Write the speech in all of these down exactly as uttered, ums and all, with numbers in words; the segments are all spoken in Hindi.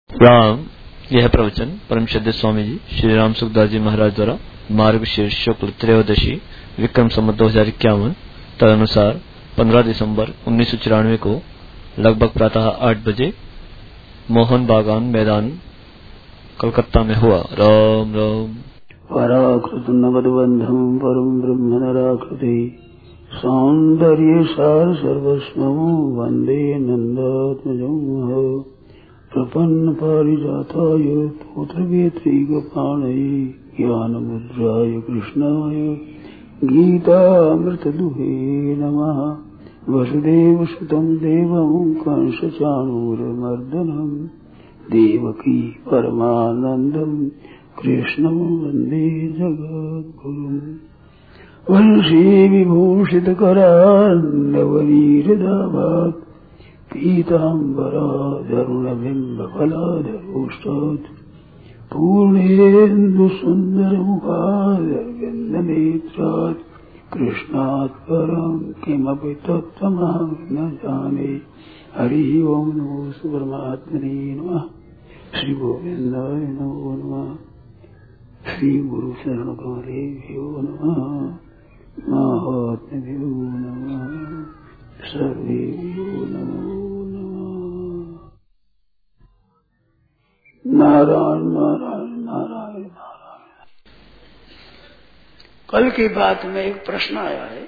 राम। यह प्रवचन परम श्रद्धेय स्वामी जी श्री राम सुखदास जी महाराज द्वारा मार्ग शीर्ष शुक्ल त्रयोदशी विक्रम संवत दो हजार इक्यावन तदनुसार पंद्रह दिसंबर उन्नीस सौ चौरानवे को लगभग प्रातः आठ बजे मोहन बागान मैदान कलकत्ता में हुआ। राम राम। पराकृत नवदबंधम परम ब्रह्म नराकृति सौंदर्य सार सर्वस्वं वंदे नंदात्मजं प्रपन्न पारिजाताय पुत्रवेत्रैकपाणये ज्ञानमुद्राय कृष्णाय गीतामृतदुहे नमः। वसुदेवसुतं देवं कंसचाणूरमर्दनं देवकी परमानन्दं कृष्णं वन्दे जगद्गुरुम्। वंशी विभूषितकरान्नवनीरदाभात् पीताम्बराधरुणबिम्बफलाधरोष्टात् पूर्णेन्दुसुन्दरमुखादरविन्दनेत्रात् कृष्णात् परं किमपि तत्त्वमहं न जाने। हरिः ओं नमो परमात्मने नमः। श्री गोविन्दाय नमो नमः। श्री गुरु शरण कमलेभ्यो नमः। महात्म्यो नमः। सर्वेभ्यो नमो नमः। नारायण नारायण नारायण नारायण। कल की बात में एक प्रश्न आया है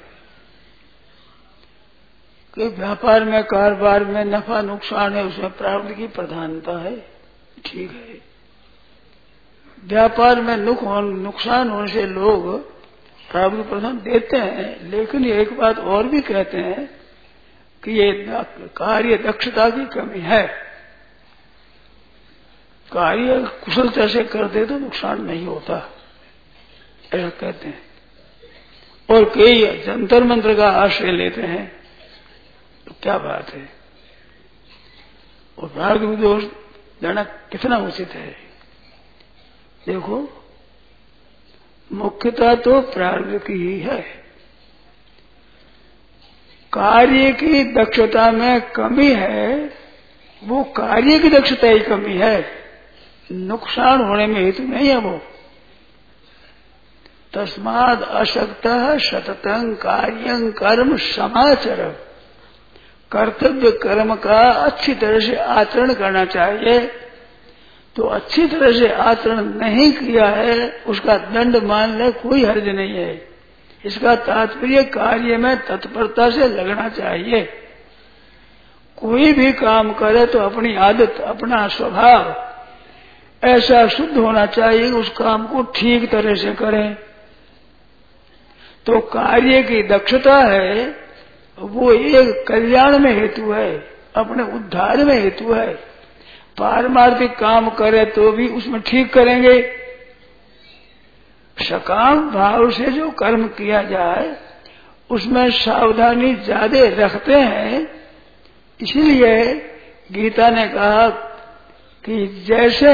कि व्यापार में कारोबार में नफा नुकसान है, उसमें प्रारब्ध की प्रधानता है। ठीक है, व्यापार में नुकसान होने से लोग प्रारब्ध प्रधान देते हैं, लेकिन एक बात और भी कहते हैं कि ये कार्य दक्षता की कमी है। कार्य कुशलता से करते तो नुकसान नहीं होता, ऐसा कहते हैं। और कई जंतर मंत्र का आश्रय लेते हैं, तो क्या बात है। और प्रारब्ध दोष देना कितना उचित है। देखो, मुख्यता तो प्रारब्ध की ही है। कार्य की दक्षता में कमी है, वो कार्य की दक्षता ही कमी है, नुकसान होने में हेतु नहीं है वो। तस्माद् अशक्तः सततं कार्यं कर्म समाचर। कर्तव्य कर्म का अच्छी तरह से आचरण करना चाहिए। तो अच्छी तरह से आचरण नहीं किया है, उसका दंड मान ले, कोई हर्ज नहीं है। इसका तात्पर्य कार्य में तत्परता से लगना चाहिए। कोई भी काम करे तो अपनी आदत, अपना स्वभाव ऐसा शुद्ध होना चाहिए, उस काम को ठीक तरह से करें। तो कार्य की दक्षता है, वो एक कल्याण में हेतु है, अपने उद्धार में हेतु है। पारमार्थिक काम करे तो भी उसमें ठीक करेंगे। सकाम भाव से जो कर्म किया जाए उसमें सावधानी ज्यादा रखते हैं। इसलिए गीता ने कहा कि जैसे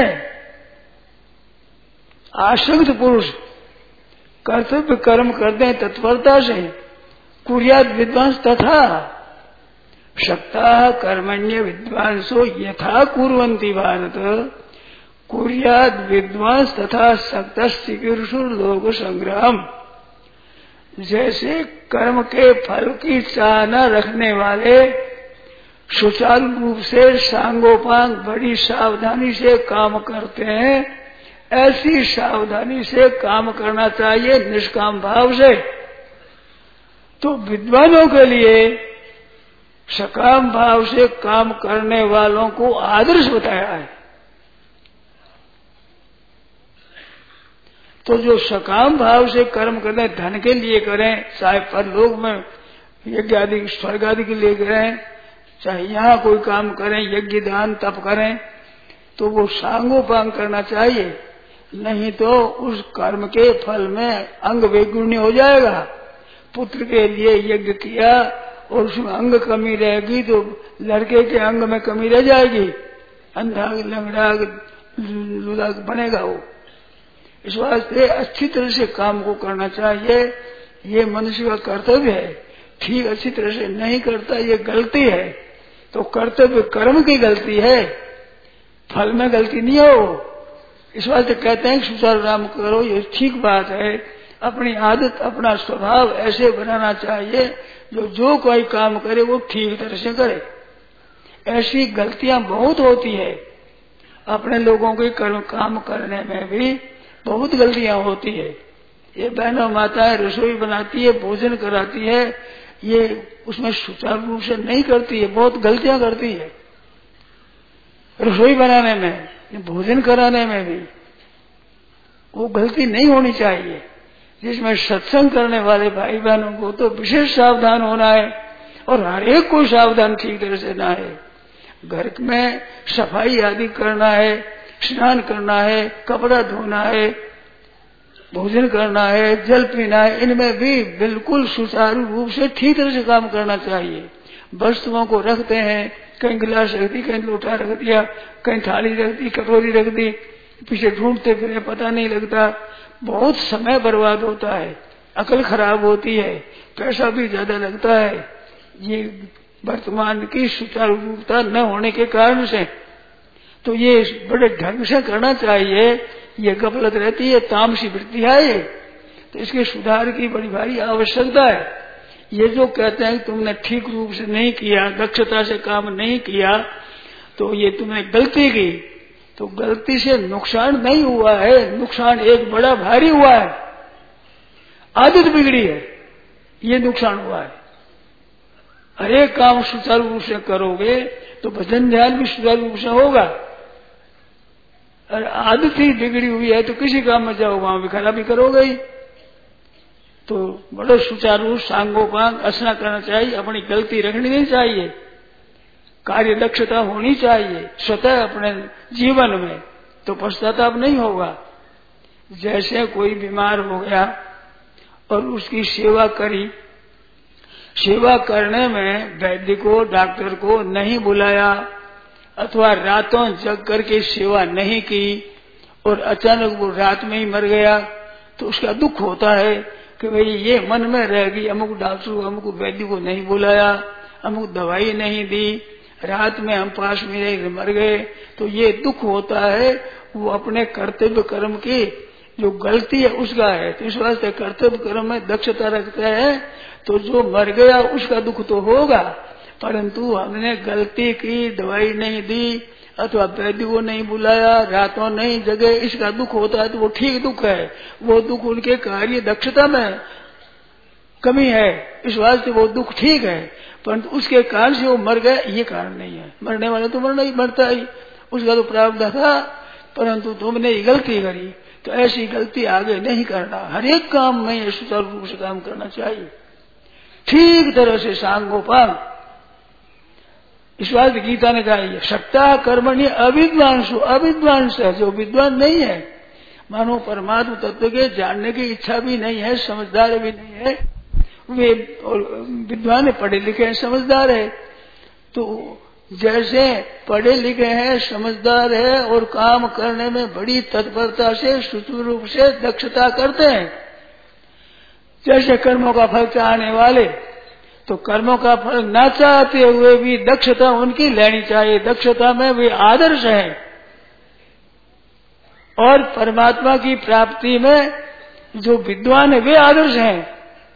आसक्त पुरुष कर्तव्य कर्म करते हैं तत्परता से, कुर्यात विद्वांस तथा शक्ता कर्मण्य विद्वांसो यथा कुर्वन्ति भारत कुर्यात विद्वांस तथा शक्त चिकीर्षुर लोक संग्राम। जैसे कर्म के फल की चाह न रखने वाले सुचारू रूप से सांगोपांग बड़ी सावधानी से काम करते हैं, ऐसी सावधानी से काम करना चाहिए निष्काम भाव से। तो विद्वानों के लिए सकाम भाव से काम करने वालों को आदर्श बताया है। तो जो सकाम भाव से कर्म करें, धन के लिए करें, चाहे परलोक में यज्ञ आदि स्वर्ग आदि के लिए करें, चाहे यहाँ कोई काम करें, यज्ञ दान तप करें, तो वो सांगोपांग करना चाहिए। नहीं तो उस कर्म के फल में अंग वैगुण्य हो जाएगा। पुत्र के लिए यज्ञ किया और उसमें अंग कमी रहेगी तो लड़के के अंग में कमी रह जाएगी, अंधा लंगड़ा लूला बनेगा वो। इस वास्ते अच्छी तरह से काम को करना चाहिए, ये मनुष्य का कर्तव्य है। ठीक अच्छी तरह से नहीं करता, ये गलती है। तो कर्तव्य कर्म की गलती है, फल में गलती नहीं हो। इस वास्ते कहते हैं सुचारू नाम करो, ये ठीक बात है। अपनी आदत अपना स्वभाव ऐसे बनाना चाहिए जो जो कोई काम करे वो ठीक तरह से करे। ऐसी गलतियां बहुत होती है, अपने लोगों के कर्म काम करने में भी बहुत गलतियां होती है। ये बहनों माताएं रसोई बनाती है, भोजन कराती है, ये उसमें सुचारू रूप से नहीं करती है, बहुत गलतियां करती है। रसोई बनाने में, भोजन कराने में भी वो गलती नहीं होनी चाहिए। जिसमें सत्संग करने वाले भाई बहनों को तो विशेष सावधान होना है, और हर एक को सावधान ठीक तरह से ना है। घर में सफाई आदि करना है, स्नान करना है, कपड़ा धोना है, भोजन करना है, जल पीना है, इनमें भी बिल्कुल सुचारू रूप से ठीक तरह से काम करना चाहिए। वस्तुओं को रखते हैं, कहीं गिलास रख दी, कहीं लोटा रख दिया, कहीं थाली रख दी, कटोरी रख दी, पीछे ढूंढते फिर पता नहीं लगता, बहुत समय बर्बाद होता है, अकल खराब होती है, पैसा भी ज्यादा लगता है। ये वर्तमान की सुचारू रूपता न होने के कारण से तो ये बड़े ढंग से करना चाहिए। ये गफलत रहती है, तामसी वृत्ति है ये, तो इसके सुधार की बड़ी भारी आवश्यकता है। ये जो कहते हैं तुमने ठीक रूप से नहीं किया, दक्षता से काम नहीं किया, तो ये तुमने गलती की, तो गलती से नुकसान नहीं हुआ है, नुकसान एक बड़ा भारी हुआ है, आदत बिगड़ी है, ये नुकसान हुआ है। हर एक काम सुचारू रूप से करोगे तो भजन ध्यान भी सुचारू रूप से होगा। और आदत ही बिगड़ी हुई है तो किसी काम में जाओ वहां भी खराबी करोगे ही। तो बड़े सुचारू सांगोपांग असना करना चाहिए, अपनी गलती रखनी नहीं चाहिए, कार्य दक्षता होनी चाहिए स्वतः अपने जीवन में, तो पश्चाताप नहीं होगा। जैसे कोई बीमार हो गया और उसकी सेवा करी, सेवा करने में वैद्य को डॉक्टर को नहीं बुलाया अथवा रातों जग करके सेवा नहीं की और अचानक वो रात में ही मर गया, तो उसका दुख होता है कि भाई ये मन में रहेगी, अमुक डॉक्टर अमुक वैद्य को नहीं बुलाया, अमुक दवाई नहीं दी, रात में हम पास में रह मर गए, तो ये दुख होता है। वो अपने कर्तव्य कर्म की जो गलती है उसका है, तो इस वास्ते कर्तव्य कर्म में दक्षता रखता है, तो जो मर गया उसका दुख तो होगा, परंतु हमने गलती की, दवाई नहीं दी अथवा वैद्य को नहीं बुलाया, रातों नहीं जगे, इसका दुख होता है, तो वो ठीक दुख है। वो दुख उनके कार्य दक्षता में कमी है, इस वास्ते वो दुख ठीक है, परंतु उसके कारण से वो मर गए ये कारण नहीं है। मरने वाले तो मरना ही मरता ही, उसका तो प्रारब्ध था, परंतु तुमने ये गलती करी, तो ऐसी गलती आगे नहीं करना। हर एक काम में ये सुचारू रूप से काम करना चाहिए, ठीक तरह से सांगोपांग। इस बात गीता ने कहा, सत्ता कर्मणि अविद्वांसु, अविद्वांस है जो विद्वान नहीं है, मानो परमात्मा तत्व के जानने की इच्छा भी नहीं है, समझदार भी नहीं है, वे विद्वान पढ़े लिखे हैं, समझदार है। तो जैसे पढ़े लिखे हैं, समझदार है और काम करने में बड़ी तत्परता से सुचारू रूप से दक्षता करते हैं, जैसे कर्मों का फल चाहने वाले, तो कर्मों का फल न चाहते हुए भी दक्षता उनकी लेनी चाहिए, दक्षता में वे आदर्श हैं। और परमात्मा की प्राप्ति में जो विद्वान है वे आदर्श हैं।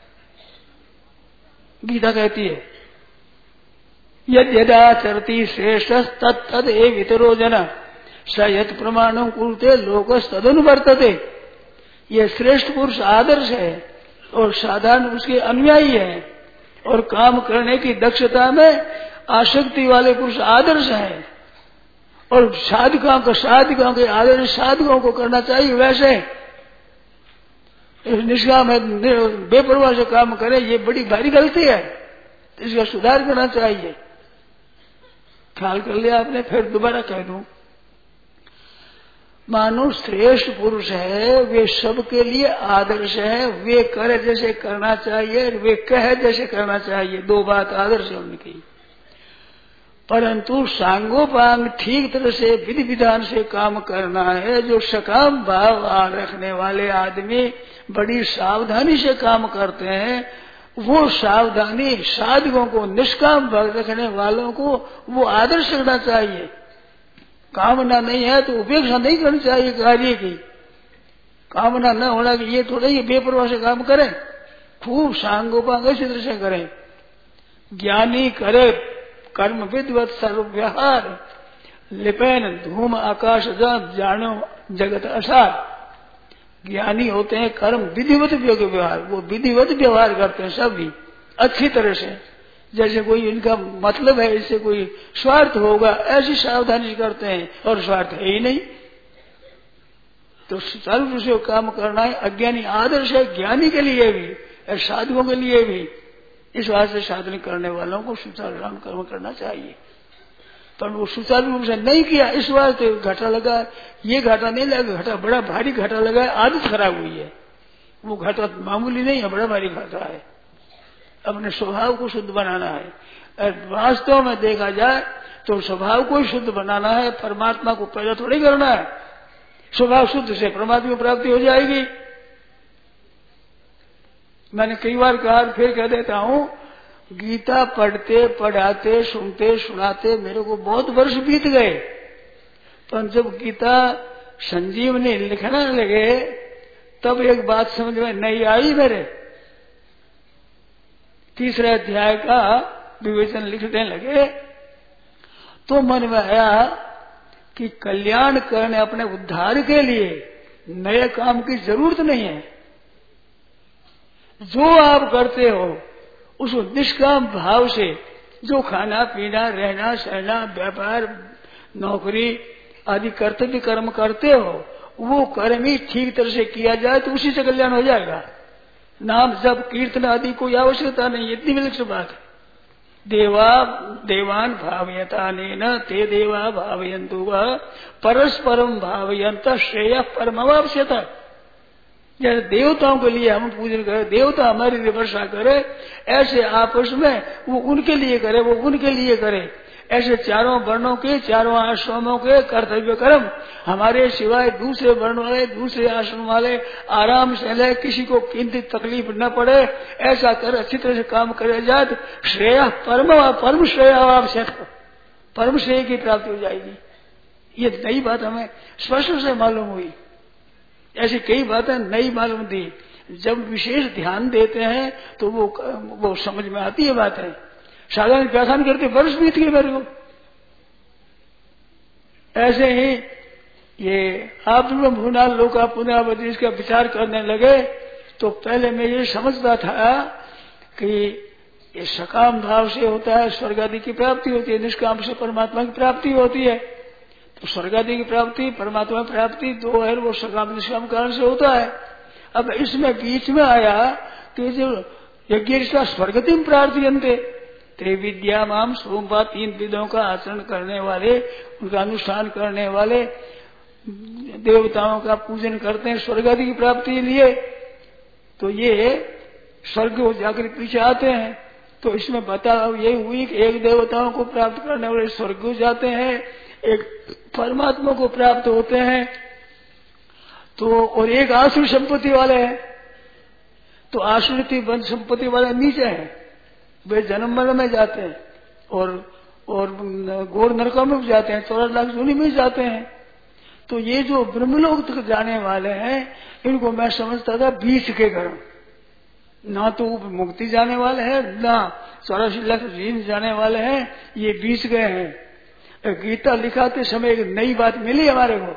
गीता कहती है, यद यदाचरति श्रेष्ठ तत्तद एव इतरो जन स यत् प्रमाणं कुरुते लोकस्तदनुवर्तते। ये श्रेष्ठ पुरुष आदर्श है और साधारण उसके अनुयायी है, और काम करने की दक्षता में आसक्ति वाले पुरुष आदर्श हैं, और साधकों का साधकों के आदर्श साधकों को करना चाहिए। वैसे निष्काम बेपरवाह से काम करे, ये बड़ी भारी गलती है, इसका सुधार करना चाहिए। ख्याल कर लिया आपने, फिर दोबारा कह दूं, मानो श्रेष्ठ पुरुष है, वे सबके लिए आदर्श है, वे करे जैसे करना चाहिए, वे कहे जैसे करना चाहिए, दो बात आदर्श है उनकी। परंतु सांगोपांग ठीक तरह से विधि विधान से काम करना है। जो सकाम भाव रखने वाले आदमी बड़ी सावधानी से काम करते हैं, वो सावधानी साधकों को, निष्काम भाव रखने वालों को वो आदर्श रखना चाहिए। कामना नहीं है तो उपेक्षा नहीं करनी चाहिए कार्य की। कामना न होना कि ये थोड़ा ये बेपरवाह से काम करें, खूब सांगोपांग इसी तरह से करें। ज्ञानी करे कर्म विद्वत सर्व व्यवहार, लिपेन धूम आकाश जानो जगत असार। ज्ञानी होते हैं कर्म विधिवत व्यवहार, वो विधिवत व्यवहार करते हैं सभी अच्छी तरह से। जैसे कोई इनका मतलब है, इससे कोई स्वार्थ होगा ऐसी सावधानी करते हैं, और स्वार्थ है ही नहीं। तो सुचारू रूप से काम करना है। अज्ञानी आदर्श है ज्ञानी के लिए भी और साधुओं के लिए भी। इस वास्ते साधन करने वालों को सुचारू कर्म करना चाहिए, पर वो सुचारू रूप से नहीं किया, इस वास्ते घाटा लगा। ये घाटा नहीं लगा, घाटा बड़ा भारी घाटा लगा है, आदत खराब हुई है। वो घाटा मामूली नहीं है, बड़ा भारी घाटा है। अपने स्वभाव को शुद्ध बनाना है, और वास्तव में देखा जाए तो स्वभाव को ही शुद्ध बनाना है, परमात्मा को पैदा थोड़ी करना है। स्वभाव शुद्ध से परमात्मा की प्राप्ति हो जाएगी। मैंने कई बार कहा, फिर कह देता हूं, गीता पढ़ते पढ़ाते सुनते सुनाते मेरे को बहुत वर्ष बीत गए, पर जब गीता संजीवनी लिखने लगे तब एक बात समझ में नहीं आई मेरे। तीसरे अध्याय का विवेचन लिखने लगे तो मन में आया कि कल्याण करने, अपने उद्धार के लिए नए काम की जरूरत नहीं है। जो आप करते हो उस निष्काम भाव से, जो खाना पीना रहना सहना व्यापार नौकरी आदि कर्तव्य कर्म करते हो, वो कर्म ही ठीक तरह से किया जाए तो उसी से कल्याण हो जाएगा। नाम जब कीर्तन आदि कोई आवश्यकता नहीं, इतनी विलक्षण बात है। देवा देवान भावयता न ते देवा भावयंतु वह परस्परम भावयंत श्रेय परमवाप्स्यता। जैसे देवताओं के लिए हम पूजन करें, देवता हमारी लिए वर्षा करे, ऐसे आपस में वो उनके लिए करे, वो उनके लिए करे। ऐसे चारों वर्णों के, चारों आश्रमों के कर्तव्य कर्म हमारे सिवाय दूसरे वर्ण वाले, दूसरे आश्रम वाले आराम से ले, किसी को किंतु तकलीफ न पड़े, ऐसा कर अच्छी तरह से काम करे जाए तो श्रेय परम परम श्रेय आवश्यक, परम श्रेय की प्राप्ति हो जाएगी। ये नई बात हमें स्पष्ट से मालूम हुई। ऐसी कई बातें नई मालूम थी, जब विशेष ध्यान देते हैं तो वो वो समझ में आती है बातें। साधारण व्याख्यान करते वर्ष बीत गए मेरे को। ऐसे ही ये आप भूना लोका पुनरावृत्ति इसका विचार करने लगे तो पहले मैं ये समझता था कि ये सकाम भाव से होता है, स्वर्ग आदि की प्राप्ति होती है, निष्काम से परमात्मा की प्राप्ति होती है। तो स्वर्ग आदि की प्राप्ति परमात्मा की प्राप्ति दो है, वो सकाम निष्काम कारण से होता है। अब इसमें बीच में आया कि जो यज्ञ का स्वर्गतिम प्रार्थयन्ते ते विद्या माम सोमपा, तीन विधों का आचरण करने वाले, उनका अनुष्ठान करने वाले देवताओं का पूजन करते हैं स्वर्ग आदि की प्राप्ति के लिए। तो ये स्वर्ग को जाकर पीछे आते हैं। तो इसमें बताओ ये हुई कि एक देवताओं को प्राप्त करने वाले स्वर्ग को जाते हैं, एक परमात्मा को प्राप्त होते हैं, तो और एक आसुर संपत्ति वाले हैं। तो आसुरी वन संपत्ति वाले नीचे हैं, वे जन्म मरण में जाते हैं, और और घोर नरकों में जाते हैं, चौरासी लाख योनि में जाते हैं। तो ये जो ब्रह्मलोक तक जाने वाले हैं, इनको मैं समझता था बीच के कर्म, ना तो मुक्ति जाने वाले हैं, ना चौरासी लाख योनि जाने वाले हैं, ये बीच गए हैं। गीता लिखाते समय एक नई बात मिली हमारे को,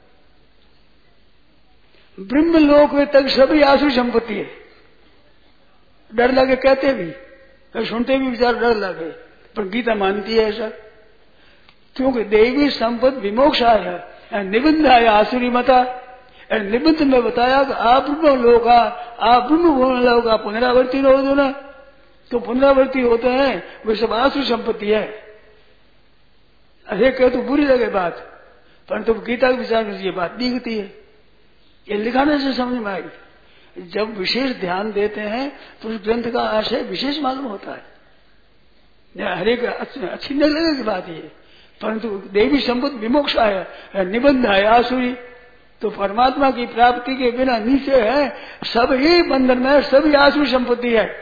ब्रह्मलोक में तक सभी आसुरी संपत्ति है। डर लगे कहते भी, सुनते भी विचार डर लगे, पर गीता मानती है ऐसा, क्योंकि देवी संपद विमोक्षा है, निबंध है आसुरी मता। निबंध में बताया कि आप ब्रह्म लोग आप ब्रह्म लोग पुनरावर्ती हो दो ना, तो पुनरावर्ती होते हैं वे सब आसुरी संपत्ति है। अरे कह तो बुरी लगे बात, परंतु गीता के विचार में ये बात दिखती है। ये लिखाने से समझ में आई। जब विशेष ध्यान देते हैं तो उस ग्रंथ का आशय विशेष मालूम होता है। हरेक अच्छी नहीं लगेगी बात ये, परंतु देवी संपत्ति विमोक्षा है, निबंध है आसुरी। तो परमात्मा की प्राप्ति के बिना नीचे है, सब ही बंधन में, सभी आसुरी संपत्ति है।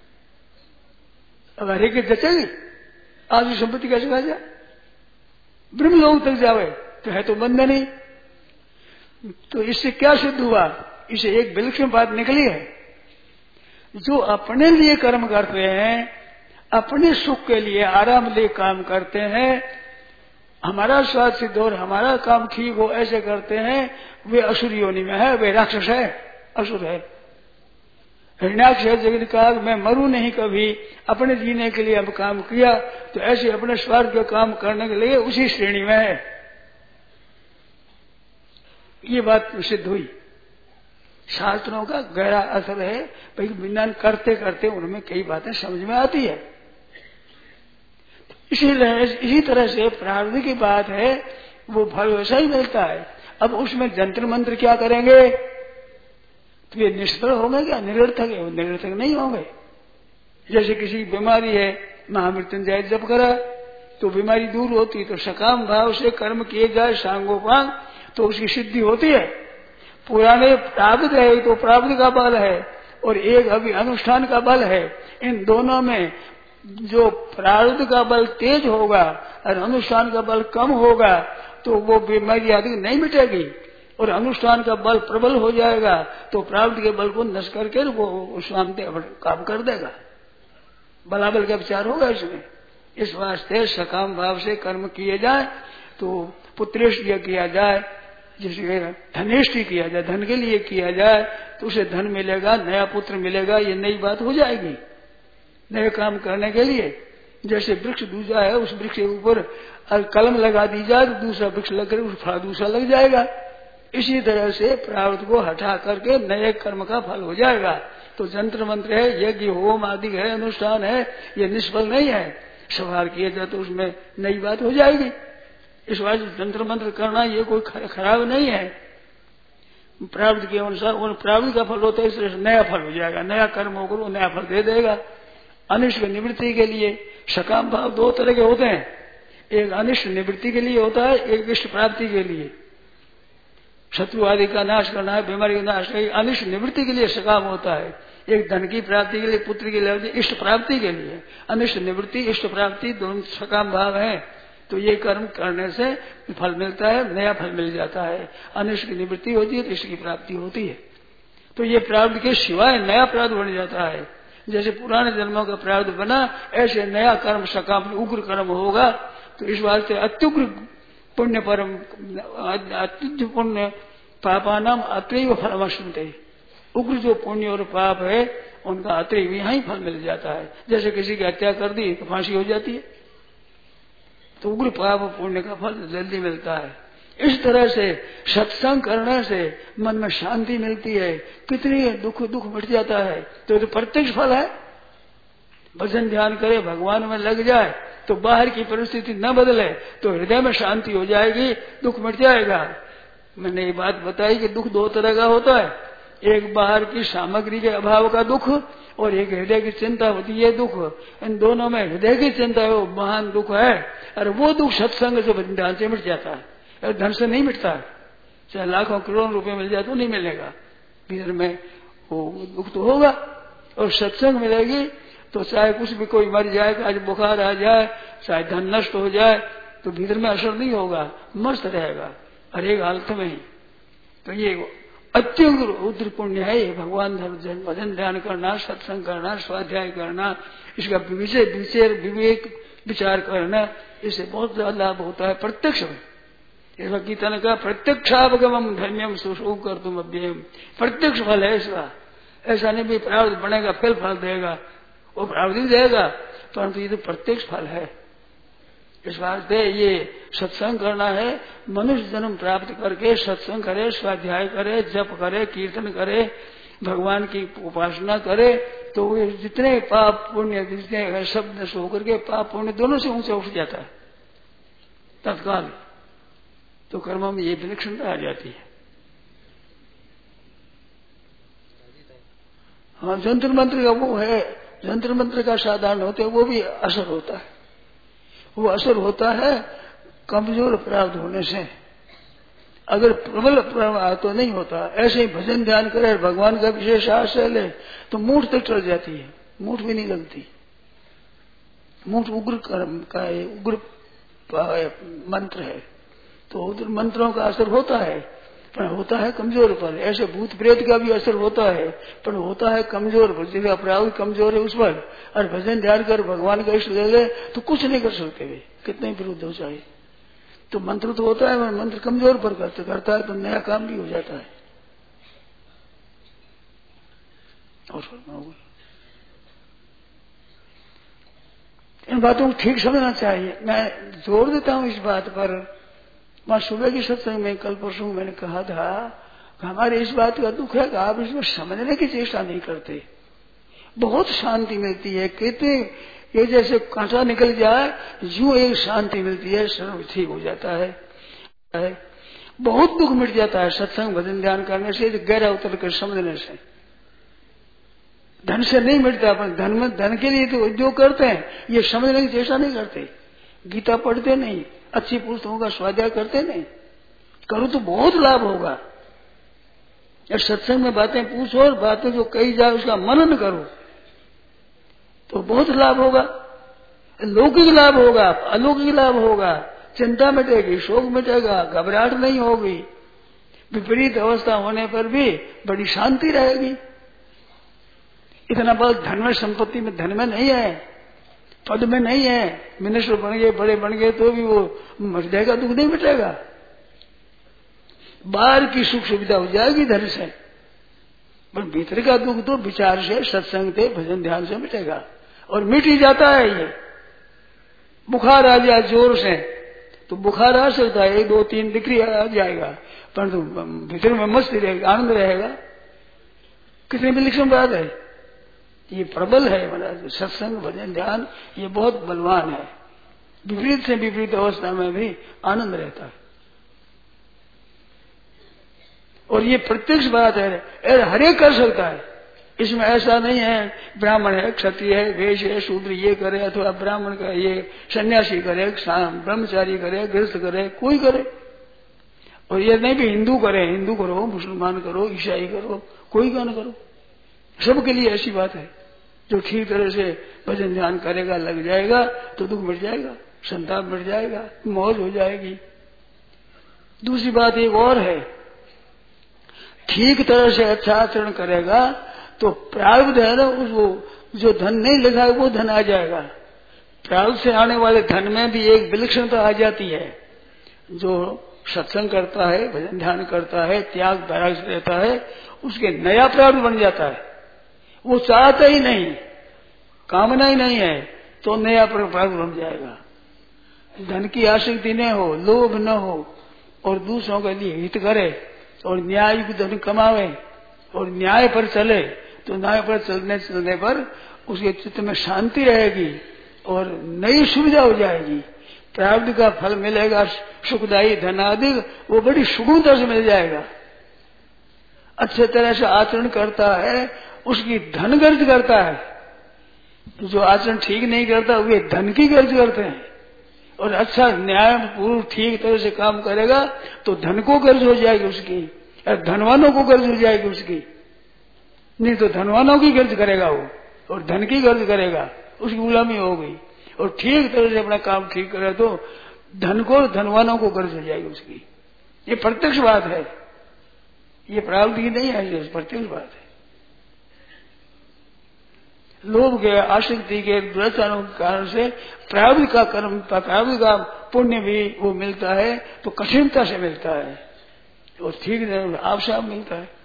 अब हरेक जचेगी आसुरी संपत्ति कैसे कहा जाए? ब्रह्मलोक तक जावे तो है तो बंधन ही। तो इससे क्या सिद्ध हुआ? इसे एक विलक्षण बात निकली है, जो अपने लिए कर्म करते हैं, अपने सुख के लिए आराम लिए काम करते हैं, हमारा स्वाद सिद्ध हो और हमारा काम ठीक हो ऐसे करते हैं, वे असुर योनि में है, वे राक्षस है, असुर है। हिरण्याक्ष है जगत का, मैं मरूं नहीं कभी, अपने जीने के लिए अब काम किया, तो ऐसे अपने स्वार्थ के काम करने के लिए उसी श्रेणी में है। ये बात सिद्ध हुई। शास्त्रों का गहरा असर है, भाई विज्ञान करते करते उनमें कई बातें समझ में आती है। इसीलिए इसी तरह से प्रारब्ध की बात है, वो फल वैसा ही मिलता है। अब उसमें जंत्र मंत्र क्या करेंगे तो ये निष्फल होंगे क्या? निरर्थक है, निरर्थक नहीं होंगे। जैसे किसी बीमारी है, महामृत्युंजय जप करा तो बीमारी दूर होती, तो सकाम भाव से कर्म किए जाए सांगोपांग तो उसकी सिद्धि होती है। पुराने प्रारब्ध है तो प्रारब्ध का बल है, और एक अभी अनुष्ठान का बल है। इन दोनों में जो प्रारब्ध का बल तेज होगा और अनुष्ठान का बल कम होगा तो वो बीमारी आदि नहीं मिटेगी, और अनुष्ठान का बल प्रबल हो जाएगा तो प्रारब्ध के बल को नष्ट करके वो शांति काम कर देगा। बलाबल का विचार होगा इसमें। इस वास्ते सकाम भाव से कर्म किए जाए तो पुत्रेष्टि किया जाए, जिसे धनेष्टि किया जाए, धन के लिए किया जाए तो उसे धन मिलेगा, नया पुत्र मिलेगा, ये नई बात हो जाएगी नए काम करने के लिए। जैसे वृक्ष दूसरा है, उस वृक्ष के ऊपर कलम लगा दी जाए तो दूसरा वृक्ष लगकर उस फल दूसरा लग जाएगा। इसी तरह से प्रारब्ध को हटा करके नए कर्म का फल हो जाएगा। तो जंत्र मंत्र है, यज्ञ होम आदि है, अनुष्ठान है, ये निष्फल नहीं है। सवार किए जाए तो उसमें नई बात हो जाएगी। इस वजह से जंत्र मंत्र करना ये कोई खराब नहीं है। प्रारब्ध के अनुसार उन प्रारब्ध का फल होता है, इसलिए नया फल हो जाएगा। नया कर्म होकर वो नया फल दे देगा। अनिष्ट निवृत्ति के लिए सकाम भाव दो तरह के होते हैं, एक अनिष्ट निवृत्ति के लिए होता है, एक इष्ट प्राप्ति के लिए। शत्रु आदि का नाश करना है, बीमारी का नाश है, अनिष्ट निवृत्ति के लिए सकाम होता है। एक धन की प्राप्ति के लिए, पुत्र की लिए, इष्ट प्राप्ति के लिए। अनिष्ट निवृत्ति इष्ट प्राप्ति दोनों सकाम भाव है। तो ये कर्म करने से फल मिलता है, नया फल मिल जाता है। अनिष्ट की निवृत्ति होती है तो इष्ट की प्राप्ति होती है। तो ये प्रारब्ध के सिवाय नया प्रारब्ध बन जाता है। जैसे पुराने जन्मों का प्रारब्ध बना, ऐसे नया कर्म सकाम उग्र कर्म होगा। तो इस वास्ते अत्युग्र पुण्य परम अत्युग्र पुण्य पापानाम अतैव फलमश्नुते। उग्र जो पुण्य और पाप है उनका अतैव यहाँ ही फल मिल जाता है। जैसे किसी की हत्या कर दी तो फांसी हो जाती है, तो उग्र पाप और पुण्य का फल जल्दी मिलता है। इस तरह से सत्संग करने से मन में शांति मिलती है, कितनी दुख दुख मिट जाता है। तो, तो प्रत्यक्ष फल है। भजन ध्यान करे, भगवान में लग जाए तो बाहर की परिस्थिति न बदले तो हृदय में शांति हो जाएगी, दुख मिट जाएगा। मैंने ये बात बताई कि दुख दो तरह का होता है, एक बाहर की सामग्री के अभाव का दुख और एक हृदय की चिंता होती है दुख। इन दोनों में हृदय की चिंता है वो महान दुख है, और वो दुख सत्संग से भजन ध्यान से मिट जाता है, धन से नहीं मिटता है। चाहे लाखों करोड़ों रुपए मिल जाए तो नहीं मिलेगा, भीतर में वो दुख तो होगा। और सत्संग मिलेगी तो चाहे कुछ भी कोई मर जाए, आज बुखार आ जाए, चाहे धन नष्ट हो जाए, तो भीतर में असर नहीं होगा, मस्त रहेगा हर एक हालत में ही। तो ये अत्युग्र रुद्र पुण्य है, ये भगवान भजन ध्यान करना, सत्संग करना, स्वाध्याय करना, इसका विषय विचार विवेक विचार करना, इससे बहुत ज्यादा लाभ होता है प्रत्यक्ष में। इसका गीता ने कहा प्रत्यक्षावगमम धर्म्यम सुशोक कर तुम अव्ययम। प्रत्यक्ष फल है इसका। ऐसा नहीं भी प्रारब्ध बनेगा फिर फल देगा, वो प्रारब्ध ही देगा, परंतु ये तो प्रत्यक्ष फल है। इस वास्ते ये सत्संग करना है। मनुष्य जन्म प्राप्त करके सत्संग करे, स्वाध्याय करे, जप करे, कीर्तन करे, भगवान की उपासना करे, तो वे जितने पाप पुण्य जितने शब्द से होकर के पाप पुण्य दोनों से ऊंचे उठ जाता है तत्काल। तो कर्मों में ये विलक्षणता आ जाती है। हाँ, जंत्र मंत्र का वो है, जंत्र मंत्र का साधारण होते वो भी असर होता है। वो असर होता है कमजोर प्राप्त होने से। अगर प्रबल प्राप्त तो नहीं होता। ऐसे ही भजन ध्यान करे, भगवान का विशेष आश्रय ले तो मूठ तक चढ़ जाती है, मूठ भी नहीं लगती। मूठ उग्र कर्म का है, उग्र मंत्र है, तो उधर मंत्रों का असर होता है, पर होता है कमजोर पर। ऐसे भूत प्रेत का भी असर होता है, पर होता है कमजोर पर। जैसे अपराध कमजोर है उस पर, और भजन ध्यान कर भगवान का इष्ट ले ले तो कुछ नहीं कर सकते वे, कितने विरुद्ध हो जाए। तो मंत्र तो होता है, मंत्र कमजोर पर करते करता है तो नया काम भी हो जाता है। और इन बातों को ठीक समझना चाहिए। मैं जोर देता हूं इस बात पर। वहां सुबह की सत्संग में कल परसों मैंने कहा था कि हमारे इस बात का दुख है कि आप इसमें समझने की चेष्टा नहीं करते। बहुत शांति मिलती है, कहते ये जैसे कांटा निकल जाए यूं एक शांति मिलती है, शरीर ठीक हो जाता है, बहुत दुख मिट जाता है सत्संग भजन ध्यान करने से, गहरा उतर कर समझने से। धन से नहीं मिटता, अपन धन में धन के लिए तो उद्योग करते हैं, ये समझने की चेष्टा नहीं करते। गीता पढ़ते नहीं, अच्छी पुस्तकों का स्वाध्याय करते नहीं। करो तो बहुत लाभ होगा। या सत्संग में बातें पूछो और बातें जो कही जाए उसका मनन करो तो बहुत लाभ होगा। लौकिक लाभ होगा, अलौकिक लाभ होगा। चिंता मिटेगी, शोक मिटेगा, घबराहट नहीं होगी, विपरीत अवस्था होने पर भी बड़ी शांति रहेगी। इतना बल धन में संपत्ति में धन में नहीं है, पद में नहीं है। मिनिस्टर बन गए, बड़े बन गए तो भी वो मर जाएगा, दुख नहीं मिटेगा। बाहर की सुख सुविधा हो जाएगी धन से, पर भीतर का दुख तो विचार से, सत्संग से, भजन ध्यान से मिटेगा। और मिट ही जाता है। ये बुखार आ जाए जोर से तो बुखार आ सकता है, एक दो तीन डिग्री आ जाएगा, परंतु भीतर में मस्ती रहेगी, आनंद रहेगा। कितनी विलक्षण बात है। ये प्रबल है महाराज। सत्संग भजन ध्यान ये बहुत बलवान है। विपरीत से विपरीत अवस्था में भी आनंद रहता है। और ये प्रत्यक्ष बात है, हरेक कर सकता है। इसमें ऐसा नहीं है ब्राह्मण है, क्षत्रिय है, वैश्य है, शूद्र ये करे, अथवा ब्राह्मण का ये सन्यासी करे, ब्रह्मचारी करे, गृहस्थ करे, कोई करे। और ये नहीं भी हिंदू करे, हिंदू करो, मुसलमान करो, ईसाई करो, कोई का न करो, सबके लिए ऐसी बात है। जो ठीक तरह से भजन ध्यान करेगा, लग जाएगा तो दुख मिट जाएगा, संताप मिट जाएगा, मौज हो जाएगी। दूसरी बात एक और है, ठीक तरह से अच्छा आचरण करेगा तो प्रारब्ध है ना, उसको जो धन नहीं लिखा है वो धन आ जाएगा। प्रारब्ध से आने वाले धन में भी एक विलक्षणता आ जाती है। जो सत्संग करता है, भजन ध्यान करता है, त्याग वैराग्य से रहता है, उसके नया प्रारब्ध बन जाता है। वो चाहता ही नहीं, कामना ही नहीं है, तो नया प्रारब्ध बन जाएगा। धन की आसक्ति न हो, लोभ न हो, और दूसरों के लिए हित करे, और न्याय की धन कमावे, और न्याय पर चले, तो न्याय पर चलने चलने पर उसके चित्त में शांति रहेगी और नई सुविधा हो जाएगी। प्रारब्ध का फल मिलेगा, सुखदायी धनादि, वो बड़ी सुगमता से मिल जाएगा। अच्छे तरह से आचरण करता है, उसकी धन गर्ज करता है। जो आचरण ठीक नहीं करता वे धन की गर्ज करते हैं। और अच्छा न्याय पूर्ण ठीक तरह से काम करेगा तो धन को गर्ज हो जाएगी उसकी, धनवानों को गर्ज हो जाएगी उसकी। नहीं तो धनवानों की गर्ज करेगा वो, और धन की गर्ज करेगा, उसकी गुलामी हो गई। और ठीक तरह से अपना काम ठीक करे तो धन को, धनवानों को गर्ज हो जाएगी उसकी। ये प्रत्यक्ष बात है, ये प्रारब्ध की नहीं है, ये प्रत्यक्ष बात है। लोभ के, आसक्ति के, दुराचारों के कारण से प्रारब्ध का कर्म, प्रारब्ध का पुण्य भी वो मिलता है तो कठिनता से मिलता है, और ठीक आप साफ मिलता है।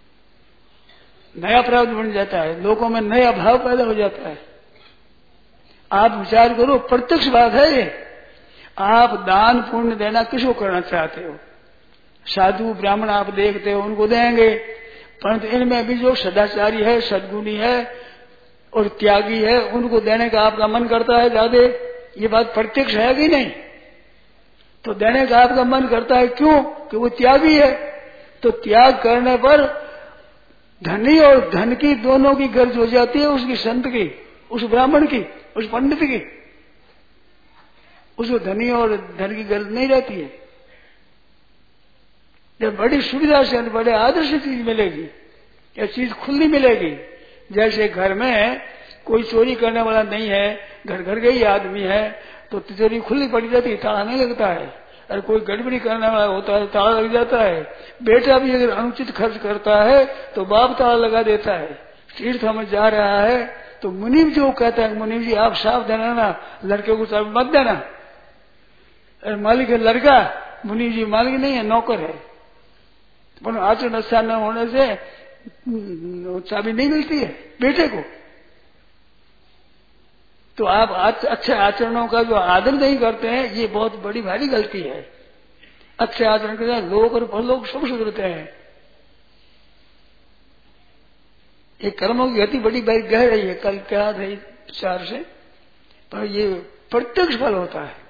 नया प्रारब्ध बन जाता है, लोगों में नया भाव पैदा हो जाता है। आप विचार करो, प्रत्यक्ष बात है ये। आप दान पुण्य देना किसको करना चाहते हो? साधु ब्राह्मण आप देखते हो, उनको देंगे, परंतु इनमें भी जो सदाचारी है, सद्गुणी है और त्यागी है, उनको देने का आपका मन करता है ज्यादा। ये बात प्रत्यक्ष है कि नहीं? तो देने का आपका मन करता है, क्यों? कि वो त्यागी है। तो त्याग करने पर धनी और धन की दोनों की गर्ज हो जाती है, उसकी संत की, उस ब्राह्मण की, उस पंडित की। उसको धनी और धन की गर्ज नहीं रहती है। जब बड़ी सुविधा से, बड़े आदर से चीज मिलेगी, यह चीज खुली मिलेगी। जैसे घर में कोई चोरी करने वाला नहीं है, घर घर के ही आदमी है, तो तिजोरी खुली पड़ी रहती है, ताला नहीं लगता है। अरे कोई गड़बड़ी करने वाला होता है ताला लग जाता है। बेटा भी अगर अनुचित खर्च करता है तो बाप ताला लगा देता है। तीर्थ में जा रहा है तो मुनीम जी वो कहता है, मुनीम जी आप सावधान रहना, लड़के को चाबी मत देना। अरे मालिक है लड़का, मुनीम जी मालिक नहीं है, नौकर है। पर आचरण अच्छा न होने से चाबी नहीं मिलती है बेटे को। तो आप अच्छे आचरणों का जो आदर नहीं करते हैं, ये बहुत बड़ी भारी गलती है। अच्छे आचरण के साथ लोग और लोग सब सुधरते हैं। ये कर्मों की गति बड़ी बड़ी गह रही है, कल क्या रही विचार से, पर ये प्रत्यक्ष फल होता है।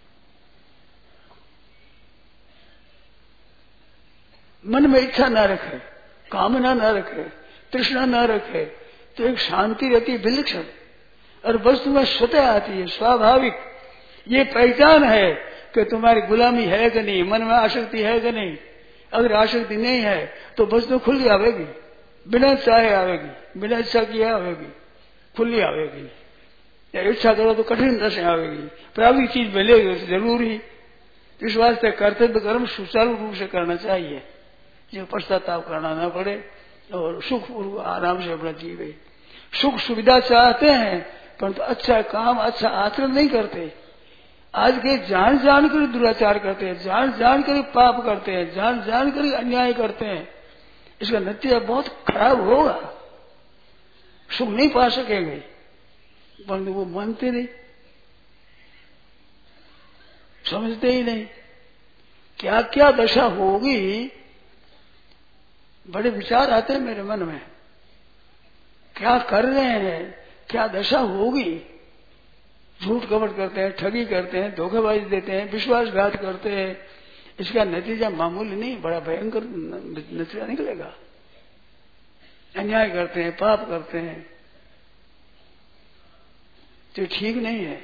मन में इच्छा ना रखे, कामना ना रखे, तृष्णा ना रखे, तो एक शांति रहती है विलक्षण, और वस्तु में स्वतः आती है, स्वाभाविक। ये पहचान है कि तुम्हारी गुलामी है कि नहीं, मन में आसक्ति है कि नहीं। अगर आसक्ति नहीं है तो वस्तु खुली आवेगी, बिना चाहे आवेगी, बिना इच्छा किए आवेगी, खुली आवेगी। या इच्छा करो तो कठिन से आवेगी, प्राप्त चीज मिलेगी जरूर ही। इस वास्ते कर्तव्य कर्म सुचारू रूप से करना चाहिए, जो पश्चाताप करना ना पड़े और सुख आराम से अपना जीवे। सुख सुविधा चाहते हैं परंतु तो अच्छा काम अच्छा आचरण नहीं करते। आज के जान जान कर दुराचार करते हैं, जान जान कर पाप करते हैं, जान जान कर अन्याय करते हैं। इसका नतीजा बहुत खराब होगा, सुख नहीं पा सकेंगे, परंतु वो मानते नहीं, समझते ही नहीं। क्या क्या दशा होगी, बड़े विचार आते हैं मेरे मन में। क्या कर रहे हैं, क्या दशा होगी। झूठ कपट करते हैं, ठगी करते हैं, धोखेबाजी देते हैं, विश्वासघात करते हैं। इसका नतीजा मामूली नहीं, बड़ा भयंकर नतीजा निकलेगा। अन्याय करते हैं, पाप करते हैं, तो ठीक नहीं है।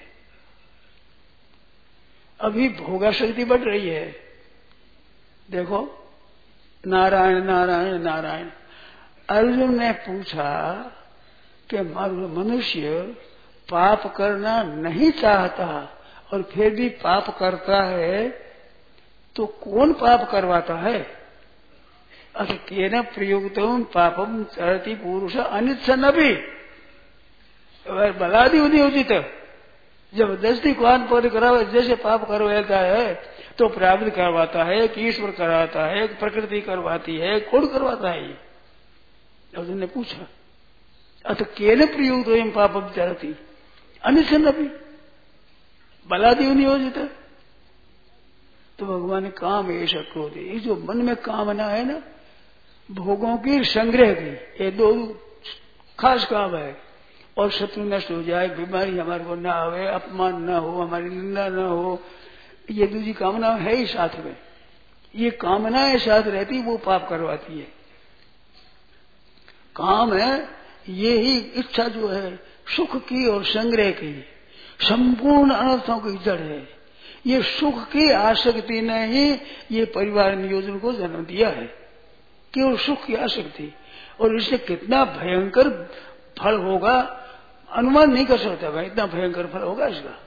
अभी भोगाशक्ति बढ़ रही है। देखो, नारायण नारायण नारायण। अर्जुन ने पूछा कि मनुष्य पाप करना नहीं चाहता और फिर भी पाप करता है, तो कौन पाप करवाता है। अथ केन प्रयुक्तम पापम चरति पुरुष अनिच्छन्नपि। बलादि उदित, जबरदस्ती कौन पर करावे, जैसे पाप करवाता है तो प्रारब्ध करवाता है, कि ईश्वर करवाता है, प्रकृति करवाती है, कौन करवाता है। अर्जुन ने पूछा, अथ केन प्रयुक्तम पापम चरति अनिच्छन्नपि बलादि नियोजित। तो भगवान ने काम ऐसा क्रोध, ये जो मन में कामना है ना, भोगों की संग्रह की, ये दो खास काम है। और शत्रु नष्ट हो जाए, बीमारी हमारे को ना आवे, अपमान ना हो, हमारी निंदा ना हो, ये दूसरी कामना है ही साथ में। ये कामनाएं साथ रहती, वो पाप करवाती है। काम है ये ही इच्छा जो है सुख की और संग्रह की, संपूर्ण अनर्थों की जड़ है। ये सुख की आसक्ति ने ही ये परिवार नियोजन को जन्म दिया है, केवल सुख की आसक्ति। और इससे कितना भयंकर फल होगा अनुमान नहीं कर सकता भाई, इतना भयंकर फल होगा इसका।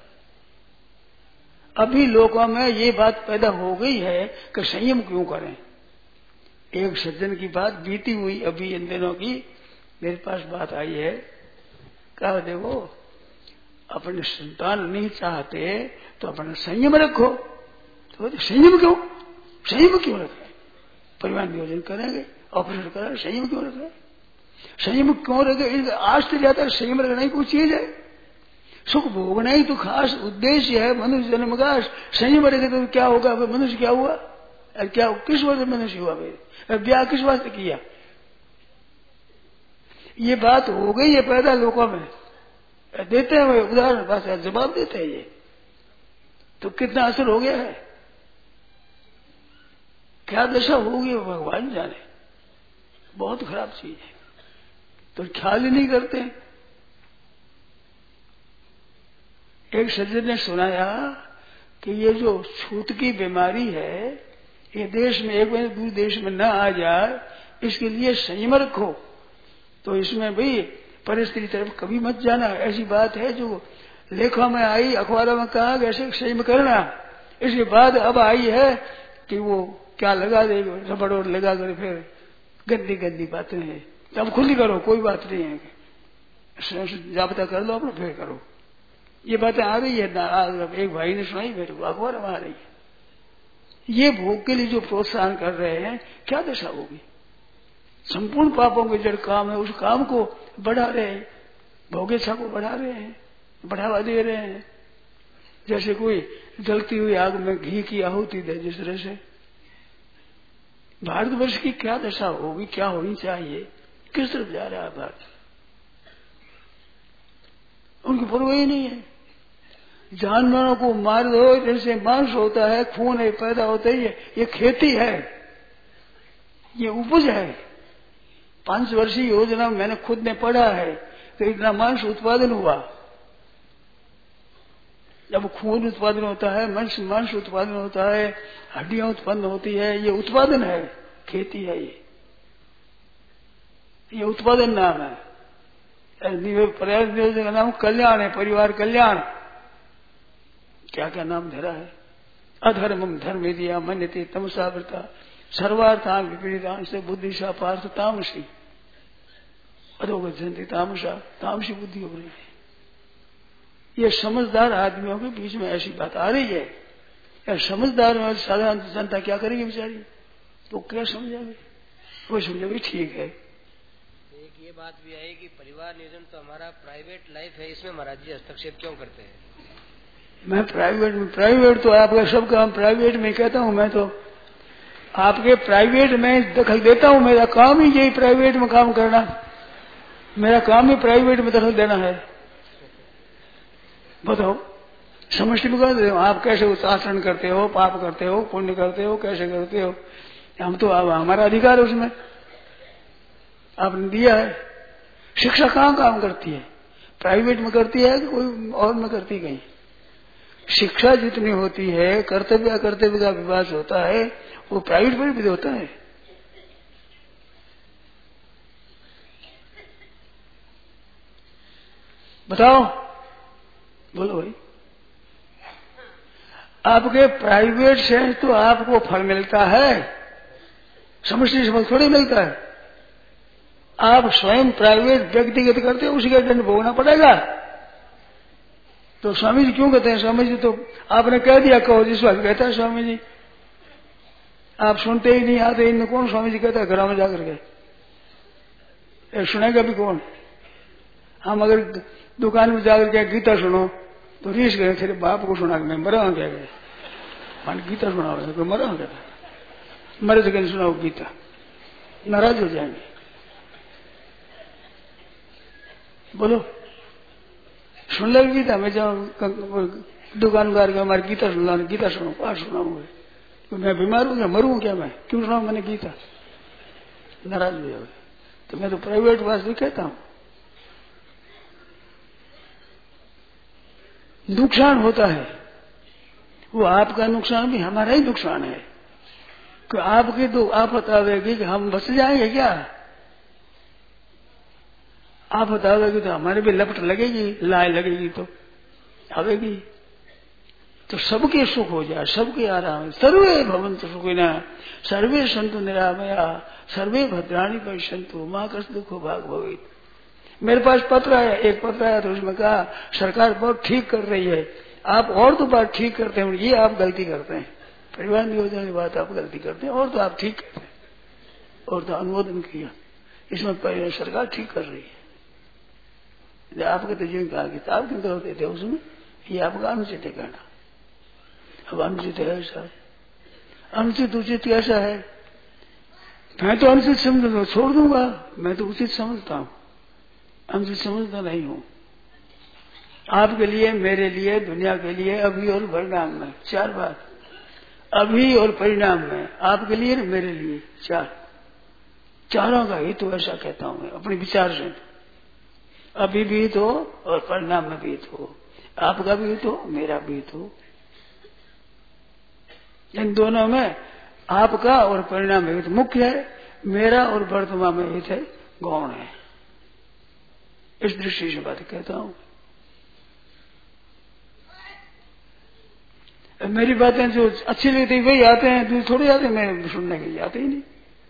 अभी लोगों में ये बात पैदा हो गई है कि संयम क्यों करें। एक सज्जन की बात बीती हुई अभी इन दिनों की मेरे पास बात आई है, कहा देखो अपने संतान नहीं चाहते तो अपना संयम रखो। तो संयम क्यों, संयम क्यों रखें, परिवार नियोजन करेंगे, ऑपरेशन करेंगे, संयम क्यों रखें, संयम क्यों रखे। आज तो जाता है संयम रखना ही कोई चीज है, सुख भोगना ही तो खास उद्देश्य है मनुष्य जन्म का। संयम रखे तो क्या होगा, मनुष्य क्या हुआ, क्या किस वजह मनुष्य हुआ, भाई ब्याह किस वास्ते किया। ये बात हो गई है पैदा लोगों में, देते हैं उदाहरण पास जवाब देते हैं ये, तो कितना असर हो गया है, क्या दशा होगी भगवान जाने। बहुत खराब चीज है, तो ख्याल ही नहीं करते। एक सज्जन ने सुनाया कि ये जो छूत की बीमारी है ये देश में एक महीने दूसरे देश में न आ जाए, इसके लिए संयम रखो। तो इसमें भाई परिस्थिति तरफ कभी मत जाना। ऐसी बात है जो लेखा में आई, अखबारों में कहा कि ऐसे सही में करना। इसके बाद अब आई है कि वो क्या लगा दे, रबड़ और लगा कर फिर गंदी गंदी बातें हैं। अब खुद ही करो, कोई बात नहीं है, जाबता कर लो अपना फिर करो। ये बातें आ रही है, एक भाई ने सुनाई मेरे को, अखबार में आ रही है। ये भोग के लिए जो प्रोत्साहन कर रहे हैं, क्या दशा होगी? संपूर्ण पापों के जड़ काम है, उस काम को बढ़ा रहे हैं, भोगेच्छा को बढ़ा रहे हैं, बढ़ावा दे रहे हैं। जैसे कोई जलती हुई आग में घी की आहुति दे, जिस तरह से भारतवर्ष की क्या दशा होगी, क्या होनी चाहिए, किस तरफ जा रहा है भारत, उनकी परवाह ही नहीं है। जानवरों को मार दो, जैसे मांस होता है, खून है, पैदा होता है, ये खेती है, ये उपज है। पांच वर्षीय योजना मैंने खुद ने पढ़ा है, तो इतना मांस उत्पादन हुआ। जब खून उत्पादन होता है, मांस मांस उत्पादन होता है, हड्डियां उत्पन्न होती है, ये उत्पादन है, खेती है, ये ये उत्पादन नाम है। प्रयास नियोजन का नाम कल्याण है, परिवार कल्याण। क्या क्या नाम धरा है? अधर्मम धर्म दिया मन्यते तमसावृता सर्वार्थान विपरीतान से बुद्धिशा पार्थ तामसी अधोगति तामसा, तामसी बुद्धि हो रही है। ये समझदार आदमियों के बीच में ऐसी बात आ रही है। यार समझदार में साधारण जनता क्या करेगी बेचारी? तो क्या समझेगी? वो समझेगी ठीक है। एक ये बात भी है कि परिवार नियोजन तो हमारा प्राइवेट लाइफ है, इसमें महाराज जी हस्तक्षेप क्यों करते हैं? मैं प्राइवेट में प्राइवेट तो आपका सब काम प्राइवेट में कहता हूं। मैं तो आपके प्राइवेट में दखल देता हूं, मेरा काम ही यही प्राइवेट में काम करना, मेरा काम ही प्राइवेट में दखल देना है। बताओ समष्टि में कहते हो आप कैसे आचरण करते हो, पाप करते हो, पुण्य करते हो, कैसे करते हो? हम तो आप, हमारा अधिकार है उसमें, आपने दिया है। शिक्षा कहाँ काम करती है? प्राइवेट में करती है कि कोई और में करती कहीं? शिक्षा जितनी होती है, कर्तव्य अकर्तव्य का विवाद होता है, वो प्राइवेट में भी होता है। बताओ, बोलो भाई। आपके प्राइवेट से तो आपको फल मिलता है, समष्टि से फल थोड़ी मिलता है। आप स्वयं प्राइवेट व्यक्तिगत करते हो, उसी का दंड भोगना पड़ेगा। तो स्वामी जी क्यों कहते हैं? स्वामी जी तो आपने कह दिया, कहो जिस बात कहता है स्वामी जी, आप सुनते ही नहीं आते। इनमें कौन स्वामी जी कहता है घरों में जाकर के? सुनेगा भी कौन? हम अगर दुकान में जाकर के गीता सुनो तो रीस गए, तेरे बाप को सुना मैं मरा हूं क्या गए, मान गीता सुना तो मरा हूं क्या, मरे तो कहने सुनाओ गीता, नाराज हो जाएंगे। बोलो सुन ले गीता, मैं जाऊँ दुकानदार का हमारी गीता सुन ला, गीता सुनो, पाठ सुनाऊंगा, तो मैं बीमार हूँ क्या, मरूँ क्या, मैं क्यों सुनाऊं मैंने गीता? नाराज हो जाओगे। तो मैं तो प्राइवेट बात भी कहता हूँ। नुकसान होता है, वो आपका नुकसान भी हमारा ही नुकसान है। कि आपकी तो आप बतावेगी कि हम बच जाएंगे क्या? आप बताओगे तो हमारे भी लपट लगेगी, लाए लगेगी तो आवेगी। तो सबके सुख हो जाए, सबके आराम। सर्वे भवन्तु सुखिनः, सर्वे सन्तु निरामयाः, सर्वे भद्राणि पश्यन्तु मा कश्चित् दुःखो भाग् भवेत्। मेरे पास पत्र आया, एक पत्र आया तो उसमें कहा सरकार बहुत ठीक कर रही है, आप और तो बात ठीक करते हैं, ये आप गलती करते हैं। परिवार नियोजन की बात आप गलती करते हैं, और तो आप ठीक करते हैं, और तो अनुमोदन किया, इसमें सरकार ठीक कर रही है। आपके तो जो कहा किताब क्यों होते थे उसमें, ये आपका अनुचित है कहना। अब अनुचित है ऐसा, अनुचित उचित कैसा है? मैं तो अनुचित समझ छोड़ दूंगा, मैं तो उचित समझता हूं, अनुचित समझता नहीं हूं। आपके लिए, मेरे लिए, दुनिया के लिए, अभी और परिणाम में, चार बात। अभी और परिणाम में, आपके लिए और मेरे लिए, चार चारों का ही तो ऐसा कहता हूं मैं अपने विचार से। अभी भी तो और परिणाम में भी तो, आपका भी तो मेरा भी तो, इन दोनों में आपका और परिणाम में तो मुख्य है, मेरा और वर्तमान में हित है, गौण है। इस दृष्टि से बात कहता हूं। मेरी बातें जो अच्छी लगती वही आते हैं, दूसरे थोड़े आते हैं, मैं सुनने के लिए आते ही नहीं,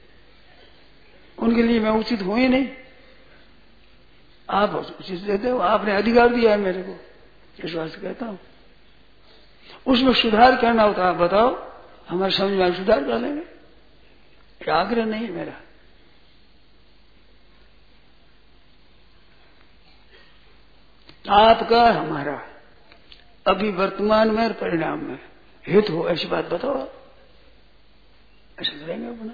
उनके लिए मैं उचित हूं ही नहीं। आप उचित देते हो, आपने अधिकार दिया है मेरे को, इस बात से कहता हूं। उसमें सुधार करना होता है, बताओ, हमारे समझ में सुधार कर लेंगे, आग्रह नहीं है मेरा। आपका हमारा अभी वर्तमान में और परिणाम में हित हो, ऐसी बात बताओ। ऐसे करेंगे अपना,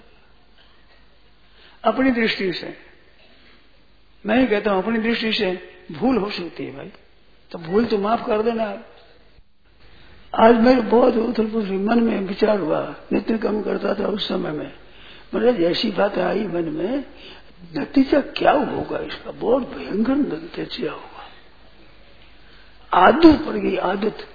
अपनी दृष्टि से। मैं ही कहता हूं अपनी दृष्टि से भूल हो सकती है भाई, तो भूल तो माफ कर देना आप। आज मेरे बहुत उथल पुथल मन में विचार हुआ, नित्य कम करता था उस समय में, मतलब ऐसी बात आई मन में, नतीजा क्या होगा इसका, बहुत भयंकर नतीजा होगा। आदत पड़ गई, आदत।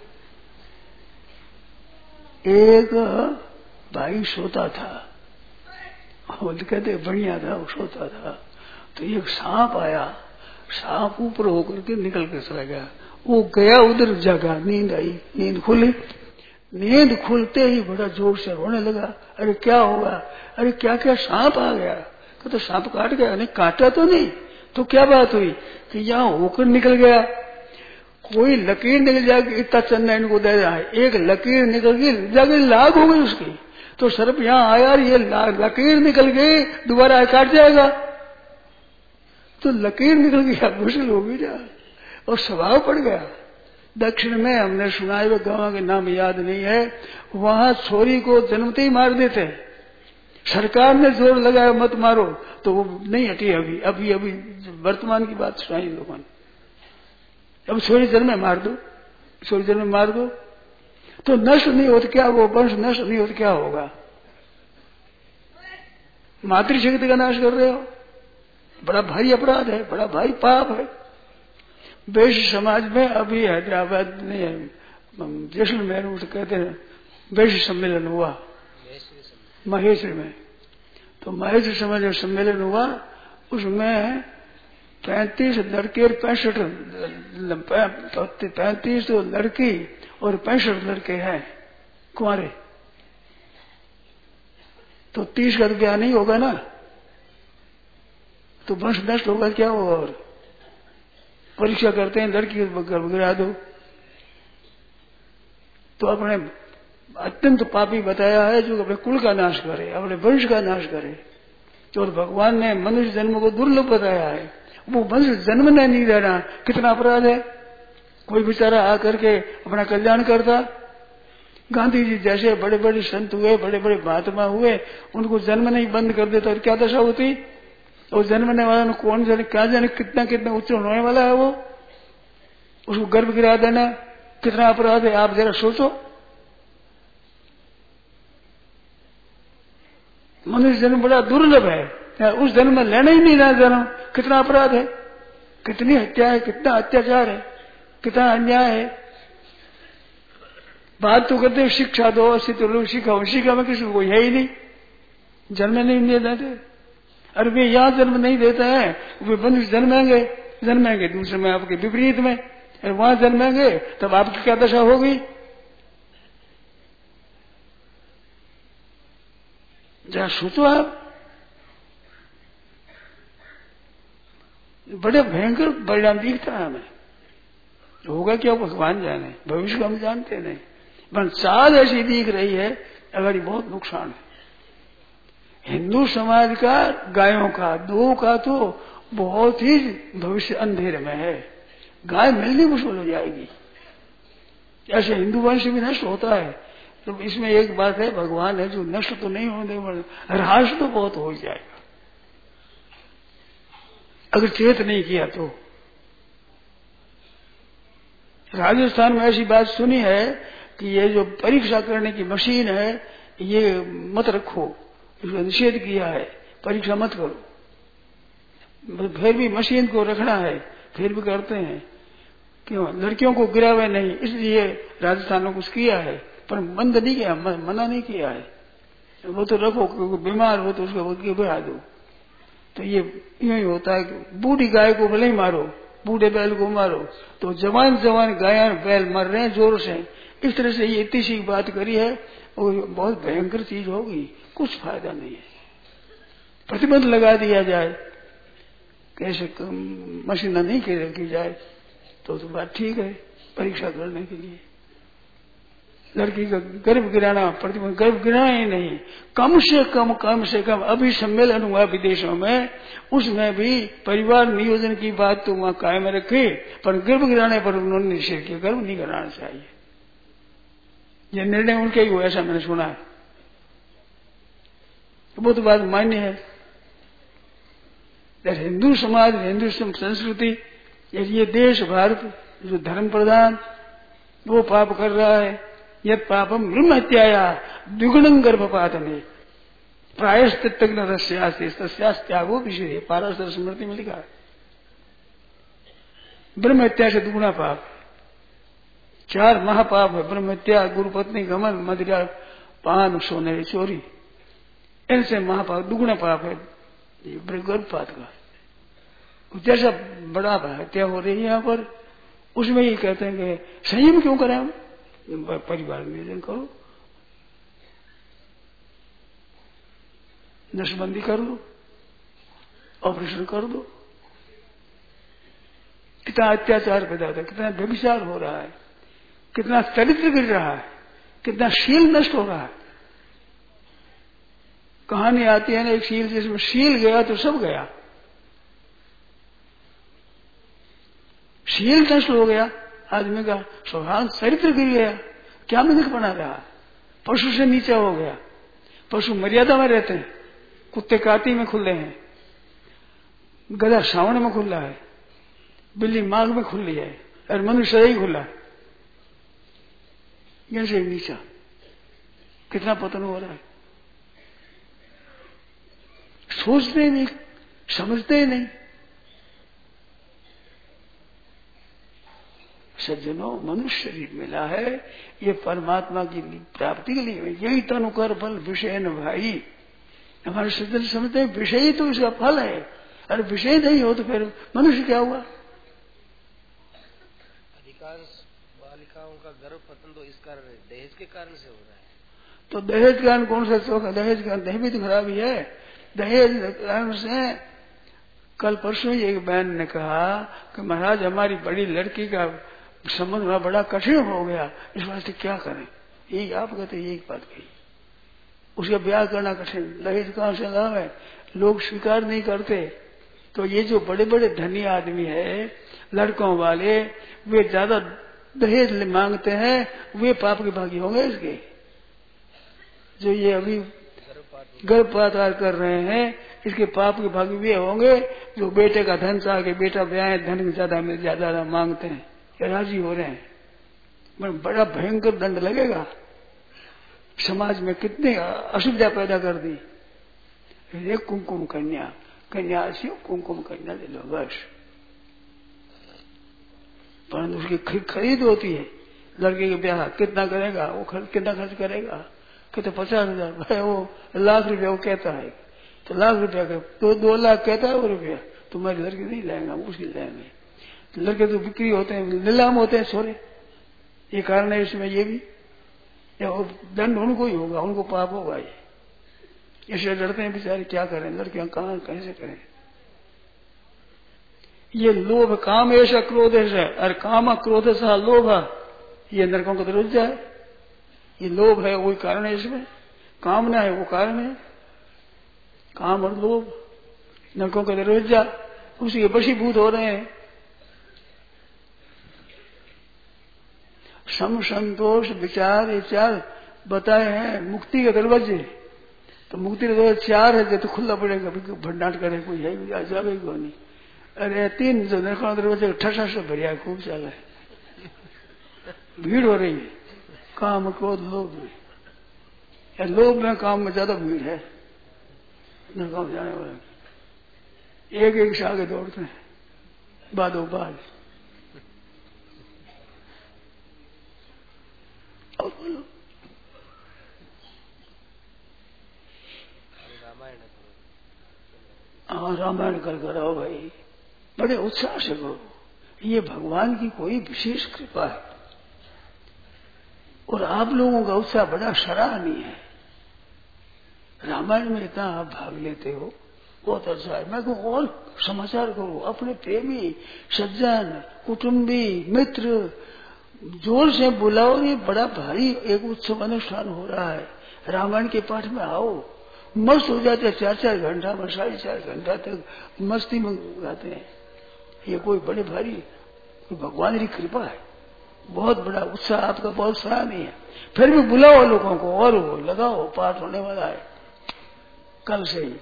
एक भाई सोता था, वो कहते बढ़िया था, वो सोता था, तो एक सांप आया, सांप ऊपर होकर के निकल के चला गया, वो गया उधर जगह, नींद आई, नींद खुली, नींद खुलते ही बड़ा जोर से रोने लगा, अरे क्या होगा, अरे क्या क्या सांप आ गया, तो, तो सांप काट गया, नहीं काटा तो नहीं, तो क्या बात हुई कि यहाँ होकर निकल गया, कोई लकीर निकल जाएगी, इतना चंदा इनको दे रहा है, एक लकीर निकल गई, जाके लाग हो गई उसकी, तो सर्प यहाँ आया, ये लकीर निकल गई, दोबारा काट जाएगा, तो लकीर निकल गई, अब मुश्किल हो गई जा, और स्वभाव पड़ गया। दक्षिण में हमने सुना है, गांव के नाम याद नहीं है, वहां छोरी को जन्मते ही मार देते, सरकार ने जोर लगाया मत मारो, तो वो नहीं हटी अभी अभी अभी वर्तमान की बात सुनाई लोगों ने, अब छोरी जन्म में मार दो, छोरी जन्म में मार दो, तो नष्ट नहीं होता क्या, वो वंश नष्ट नहीं होता क्या होगा, मातृशक्ति का नाश कर रहे हो, बड़ा भारी अपराध है, बड़ा भारी पाप है। वैश्य समाज में अभी हैदराबाद में जैसलमेर में कहते हैं वैश्य सम्मेलन हुआ महेश्वर में, तो महेश्वर समाज में सम्मेलन हुआ, उसमें पैंतीस लड़के और पैंसठ पैंतीस लड़की और पैंसठ लड़के हैं कुंवारे, तो तीस का तो ब्याह नहीं होगा ना, तो वंश नष्ट होगा क्या होगा। और परीक्षा करते हैं, लड़की गर्भ गिरा दो, तो अपने अत्यंत पापी बताया है जो अपने कुल का नाश करे, अपने वंश का नाश करे, तो भगवान ने मनुष्य जन्म को दुर्लभ बताया है, वो मनुष्य जन्म ने नहीं देना कितना अपराध है। कोई बेचारा आकर के अपना कल्याण करता, गांधी जी जैसे बड़े बड़े संत हुए, बड़े बड़े महात्मा हुए, उनको जन्म नहीं बंद कर देता और क्या दशा होती, और जन्मने वाला ने कौन जाने क्या जाने कितना कितना उच्च होने वाला है, वो उसको गर्भ गिरा देना कितना अपराध है, आप जरा सोचो। मनुष्य जन्म बड़ा दुर्लभ है, उस जन्म में लेना ही नहीं रहा जन्म, कितना अपराध है, कितनी हत्या है, कितना अत्याचार है, कितना अन्याय है। बात तो करते शिक्षा दो, ऐसी तो लोग शिक्षा शिक्षा में किसी को है ही नहीं, जन्म नहीं दे देते। अरे वे यहाँ जन्म नहीं देते हैं, वे मनुष्य जन्मेंगे, जन्मेंगे दूसरे में आपके विपरीत में, अरे वहां जन्मेंगे तब आपकी क्या दशा होगी। जरा सोचो आप, बड़े भयंकर परिणाम दिखता है हमें, होगा क्या भगवान जाने, भविष्य को हम जानते नहीं, पर चाल ऐसी दिख रही है अगर ये बहुत नुकसान है। हिंदू समाज का, गायों का, दो का तो बहुत ही भविष्य अंधेरे में है, गाय मिलनी मुश्किल हो जाएगी, ऐसे हिंदू वंश भी नष्ट होता है। तो इसमें एक बात है, भगवान है जो नष्ट तो नहीं होने, ह्रास तो बहुत हो जाएगा अगर चेत नहीं किया तो। राजस्थान में ऐसी बात सुनी है कि ये जो परीक्षा करने की मशीन है ये मत रखो, इसका निषेध किया है, परीक्षा मत करो, फिर भी मशीन को रखना है, फिर भी करते हैं, क्यों लड़कियों को गिरावे नहीं, इसलिए राजस्थान ने कुछ किया है, पर बंद नहीं किया, मना नहीं किया है, वो तो रखो, क्योंकि बीमार हो तो उसको गिरा दो। तो ये यूं ही होता है कि बूढ़ी गाय को भले ही मारो, बूढ़े बैल को मारो, तो जवान जवान गाय बैल मर रहे हैं जोर से, इस तरह से ये इतनी सी बात करी है और बहुत भयंकर चीज होगी, कुछ फायदा नहीं है। प्रतिबंध लगा दिया जाए, कैसे मशीन नहीं की जाए तो तो बात ठीक है परीक्षा करने के लिए। लड़की का गर्भ गिराना, प्रतिबंध, गर्भ गिराना ही नहीं, कम से कम कम से कम अभी सम्मेलन हुआ विदेशों में, उसमें भी परिवार नियोजन की बात तो वहां कायम रखे, पर गर्भ गिराने पर उन्होंने निषेध किया, गर्भ नहीं गिराना चाहिए। यह निर्णय उनके ही हुआ, ऐसा मैंने सुना है। तो वो तो बात मान्य है। हिंदू समाज, हिंदू संस्कृति, ये देश भारत जो धर्म प्रधान, वो पाप कर रहा है। यद पापम ब्रह्म हत्याया द्विगुणं गर्भपात में प्रायश्चित्तग्न रस्यास्ति तस्यास् त्यागो विषय, पाराशर स्मृति में लिखा है। ब्रह्म हत्या से दुगुना पाप, चार महापाप है ब्रह्म हत्या, गुरुपत्नी गमन, मदिरा, पान, सोने, चोरी, इनसे महापाप दुगुना पाप है ये गर्भपात का। जैसा बड़ा हत्या हो रही है यहाँ पर, उसमें ये कहते हैं कि संयम क्यों करें हम, परिवार नियोजन करो, नशबंदी कर लो, ऑपरेशन कर दो। कितना अत्याचार पैदा होता है, कितना व्यभिचार हो रहा है, कितना चरित्र गिर रहा है, कितना शील नष्ट हो रहा है। कहानी आती है ना एक शील, जिसमें शील गया तो सब गया, शील नष्ट हो गया, आदमी का स्वभाव चरित्र गिर गया, क्या मिलक बना रहा, पशु से नीचा हो गया। पशु मर्यादा में रहते हैं, कुत्ते काटी में खुले हैं, गधा श्रावण में खुला है, बिल्ली माघ में खुली है, और मनुष्य ही खुला है। यहां से नीचा कितना पतन हो रहा है। सोचते नहीं, समझते नहीं। सज्जनों, मनुष्य शरीर मिला है, ये परमात्मा की प्राप्ति के लिए, यही तनु कर फल विषय न भाई। हमारे सज्जन समझते हैं विषय ही तो इसका फल है, अरे विषय नहीं हो तो फिर मनुष्य क्या हुआ। अधिकांश बालिकाओं का गर्भ पतन तो इस कारण, दहेज के कारण से हो रहा है। तो दहेज के कारण कौन सा शौक है, दहेज का दहेज भी तो खराबी है। दहेज कारण से कल परसों ही एक बहन ने कहा कि महाराज हमारी बड़ी लड़की का संबंध में बड़ा कठिन हो गया, इस वास्ते क्या करें। यही आप कहते यही बात कही, उसका ब्याह करना कठिन, दहेज कहां से लाभ है, लोग स्वीकार नहीं करते। तो ये जो बड़े बड़े धनी आदमी है लड़कों वाले, वे ज्यादा दहेज मांगते हैं, वे पाप के भागी होंगे इसके। जो ये अभी गर्भपात कर रहे हैं, इसके पाप के भागी वे होंगे जो बेटे का धन चाह के बेटा ब्याह धन ज्यादा में ज्यादा मांगते हैं, राजी हो रहे हैं। बड़ा भयंकर दंड लगेगा। समाज में कितनी असुविधा पैदा कर दी। एक कुमकुम कन्या, कन्या से कुमकुम कन्या ले लो बस, परंतु उसकी खरीद होती है। लड़के के ब्याह कितना करेगा वो, खर्च कितना खर्च करेगा, कहते पचास हजार भाई, वो लाख रुपया वो कहता है, तो लाख रुपया का दो दो लाख कहता है वो रुपया, तुम्हारी लड़की नहीं लाएंगे, हम उसकी लाएंगे। तो लड़के तो बिक्री होते हैं, नीलाम होते हैं सोरे, ये कारण है इसमें। ये भी दंड उनको ही होगा, उनको पाप होगा। ये इसलिए डरते हैं बेचारे, क्या करें, लड़कियां कहां कैसे करें। ये लोभ काम ऐसा क्रोध ऐसा, और काम क्रोध सा लोभ, ये नरकों को दरुज जाए। ये लोभ है वही कारण है इसमें, कामना है वो कारण है। काम और लोभ नरकों का दरुज जा, उसी के वशीभूत हो रहे हैं। सम संतोष विचार, ये चार बताए हैं मुक्ति के दरवाजे। तो मुक्ति के दरवाजे चार है, तो खुला पड़ेगा, भंडार करे कोई है जावे को नहीं। अरे तीन जो नरकों के दरवाजे ठसा से भरिया खूब चाल है, भीड़ हो रही है। काम क्रोध लोभ, लोभ में काम में ज्यादा भीड़ है। नरकों में जाने वाले एक एक से आगे दौड़ते हैं, बादो बाद। और बोलो हाँ, रामायण कर करो भाई, बड़े उत्साह से करो। ये भगवान की कोई विशेष कृपा है। और आप लोगों का उत्साह बड़ा सराहनीय है। रामायण में इतना आप भाग लेते हो, बहुत अच्छा है। मैं कहूँ और समाचार करो, अपने प्रेमी सज्जन कुटुंबी मित्र जोर से बुलाओ। ये बड़ा भारी एक उत्सव अनुष्ठान हो रहा है। रामायण के पाठ में आओ, मस्त हो जाते, चार चार घंटा में साढ़े चार घंटा तक मस्ती में रहते हैं। ये कोई बड़े भारी कोई भगवान की कृपा है, बहुत बड़ा उत्साह आपका, बहुत सराहनीय है। फिर भी बुलाओ लोगों को और वो लगाओ, पाठ होने वाला है कल से ही,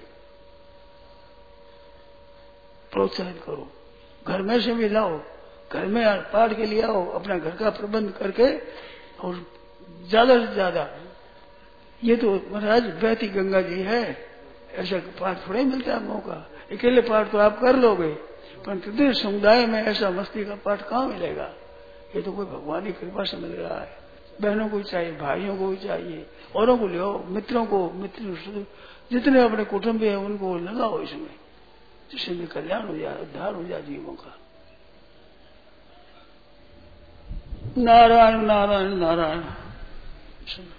प्रोत्साहित करो। घर में से भी लाओ, घर में पाठ के लिए आओ, अपना घर का प्रबंध करके और ज्यादा से ज्यादा। ये तो महाराज बहती गंगा जी है, ऐसा पाठ थोड़े मिलता है मौका। अकेले पाठ तो आप कर लोगे, पर कितने समुदाय में ऐसा मस्ती का पाठ कहाँ मिलेगा। ये तो कोई भगवान की कृपा से मिल रहा है। बहनों को भी चाहिए, भाइयों को भी चाहिए, औरों को ले आओ, मित्रों को, मित्र जितने अपने कुटुंब है उनको लगाओ इसमें, जिससे कल्याण हो जाए, उद्धार हो जाए जीवों का। नारायण नारायण नारायण।